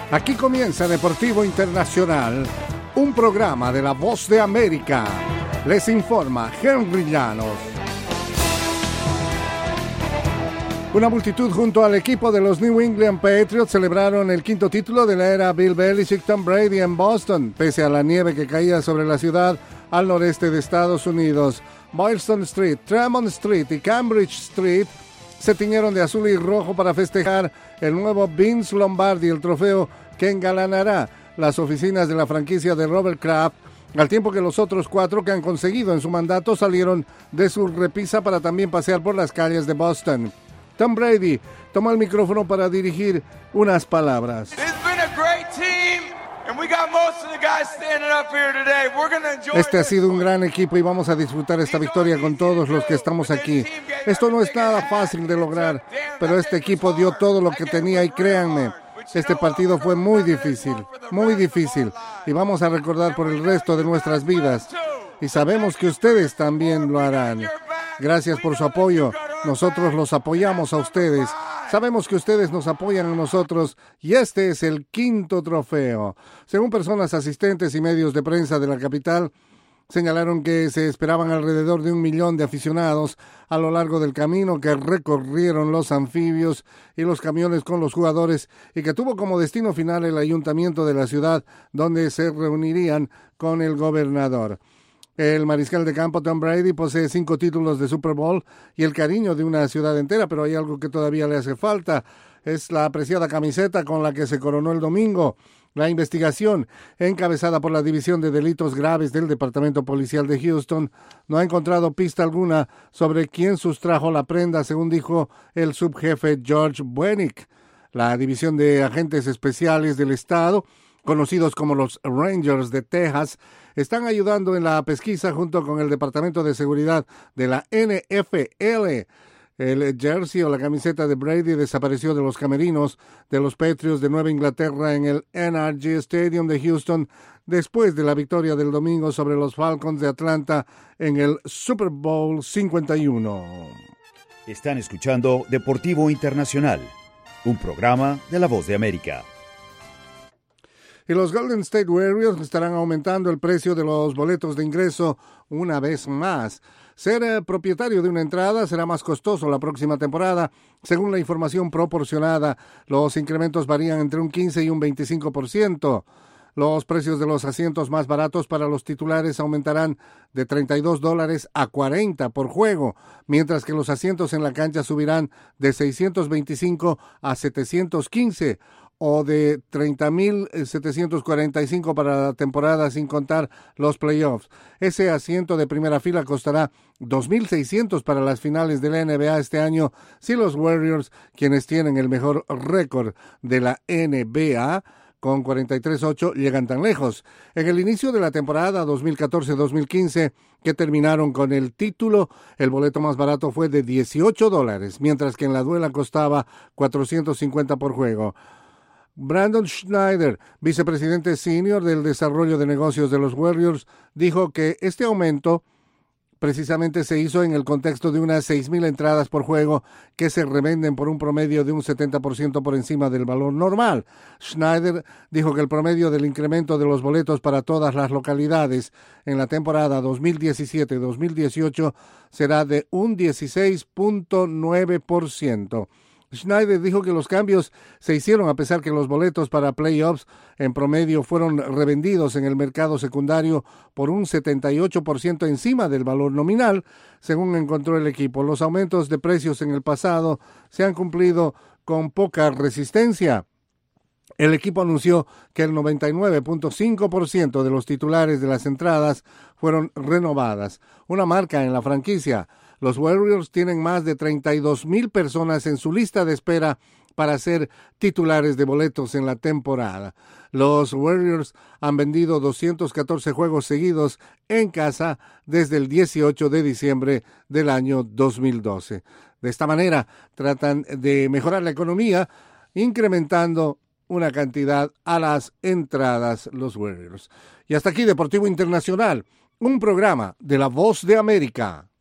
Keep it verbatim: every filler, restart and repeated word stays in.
Aquí comienza Deportivo Internacional, un programa de La Voz de América. Les informa Henry Llanos. Una multitud junto al equipo de los New England Patriots celebraron el quinto título de la era Bill Belichick-Tom Brady en Boston, pese a la nieve que caía sobre la ciudad al noreste de Estados Unidos. Boylston Street, Tremont Street y Cambridge Street se tiñeron de azul y rojo para festejar el nuevo Vince Lombardi, el trofeo que engalanará las oficinas de la franquicia de Robert Kraft, al tiempo que los otros cuatro que han conseguido en su mandato salieron de su repisa para también pasear por las calles de Boston. Tom Brady tomó el micrófono para dirigir unas palabras. Este ha sido un gran equipo y vamos a disfrutar esta victoria con todos los que estamos aquí. Esto no es nada fácil de lograr, pero este equipo dio todo lo que tenía y créanme, este partido fue muy difícil, muy difícil y vamos a recordar por el resto de nuestras vidas. Y sabemos que ustedes también lo harán. Gracias por su apoyo. Nosotros los apoyamos a ustedes. Sabemos que ustedes nos apoyan a nosotros y este es el quinto trofeo. Según personas asistentes y medios de prensa de la capital, señalaron que se esperaban alrededor de un millón de aficionados a lo largo del camino que recorrieron los anfibios y los camiones con los jugadores y que tuvo como destino final el ayuntamiento de la ciudad donde se reunirían con el gobernador. El mariscal de campo Tom Brady posee cinco títulos de Super Bowl y el cariño de una ciudad entera, pero hay algo que todavía le hace falta. Es la apreciada camiseta con la que se coronó el domingo. La investigación, encabezada por la División de Delitos Graves del Departamento Policial de Houston, no ha encontrado pista alguna sobre quién sustrajo la prenda, según dijo el subjefe George Buenick. La División de Agentes Especiales del Estado, conocidos como los Rangers de Texas, están ayudando en la pesquisa junto con el Departamento de Seguridad de la N F L. El jersey o la camiseta de Brady desapareció de los camerinos de los Patriots de Nueva Inglaterra en el N R G Stadium de Houston después de la victoria del domingo sobre los Falcons de Atlanta en el Super Bowl cincuenta y uno. Están escuchando Deportivo Internacional, un programa de La Voz de América. Y los Golden State Warriors estarán aumentando el precio de los boletos de ingreso una vez más. Ser eh, propietario de una entrada será más costoso la próxima temporada. Según la información proporcionada, los incrementos varían entre un quince y un veinticinco por ciento. Los precios de los asientos más baratos para los titulares aumentarán de treinta y dos dólares a cuarenta por juego, mientras que los asientos en la cancha subirán de seiscientos veinticinco a setecientos quince o de treinta mil setecientos cuarenta y cinco para la temporada sin contar los playoffs. Ese asiento de primera fila costará dos mil seiscientos para las finales de la N B A este año si los Warriors, quienes tienen el mejor récord de la N B A, con cuarenta y tres ocho, llegan tan lejos. En el inicio de la temporada dos mil catorce dos mil quince, que terminaron con el título, el boleto más barato fue de dieciocho dólares, mientras que en la duela costaba cuatrocientos cincuenta por juego. Brandon Schneider, vicepresidente senior del desarrollo de negocios de los Warriors, dijo que este aumento precisamente se hizo en el contexto de unas seis mil entradas por juego que se revenden por un promedio de un setenta por ciento por encima del valor normal. Schneider dijo que el promedio del incremento de los boletos para todas las localidades en la temporada dos mil diecisiete dos mil dieciocho será de un dieciséis punto nueve por ciento. Schneider dijo que los cambios se hicieron a pesar que los boletos para playoffs en promedio fueron revendidos en el mercado secundario por un setenta y ocho por ciento encima del valor nominal, según encontró el equipo. Los aumentos de precios en el pasado se han cumplido con poca resistencia. El equipo anunció que el noventa y nueve punto cinco por ciento de los titulares de las entradas fueron renovadas, una marca en la franquicia. Los Warriors tienen más de treinta y dos mil personas en su lista de espera para ser titulares de boletos en la temporada. Los Warriors han vendido doscientos catorce juegos seguidos en casa desde el dieciocho de diciembre del año dos mil doce. De esta manera, tratan de mejorar la economía, incrementando una cantidad a las entradas los Warriors. Y hasta aquí Deportivo Internacional, un programa de La Voz de América.